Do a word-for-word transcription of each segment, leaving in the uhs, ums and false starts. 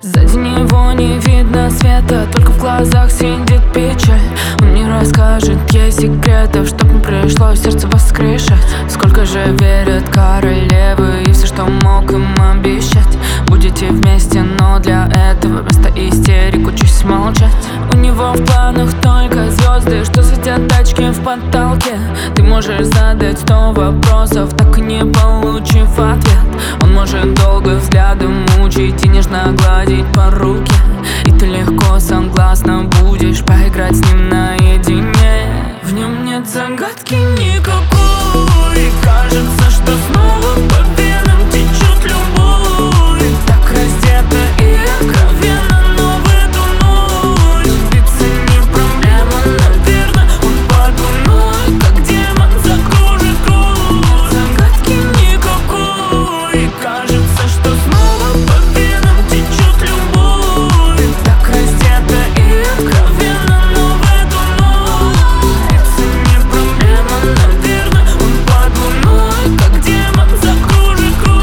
Сзади него не видно света, только в глазах сидит печаль. Он не расскажет ей секретов, чтоб не пришлось сердце воскрешать. Сколько же верят королевы и все, что мог им обещать. Будете вместе, но для этого вместо истерик учусь молчать. У него в планах только звезды, что светят тачки в потолке. Ты можешь задать сто вопросов, так и не получив ответ. Он может долго взглядом мучить и нежно гладить по руке. И ты легко согласна будешь поиграть с ним наедине. В нем нет загадки никакой, и кажется, что снова по венам течет любовь. Так раздета и откровенно, но в эту ночь сбиться не проблема, наверное. Он подумает, как демон закружит круг. Загадки никакой, и кажется, что снова по венам течет любовь. Так раздета и откровенно, но в эту ночь сбиться не проблема, наверное. Он подумает, как демон закружит круг.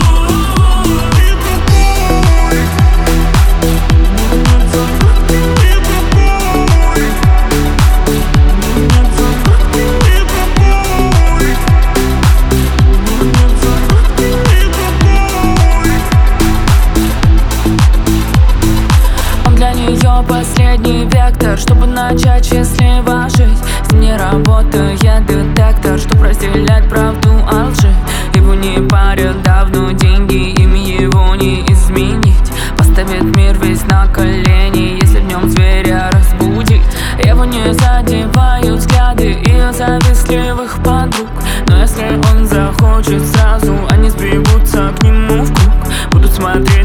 Он для нее последний вектор, чтобы начать счастливо жить. С ним не работает детектор, чтобы разделять правду от лжи. Его не парят давно деньги, им его не изменить. Поставит мир весь на колени, если в нем зверя разбудить. Его не задевают взгляды ее завистливых подруг. Но если он захочет сразу, они сбегутся к нему в круг. Будут смотреть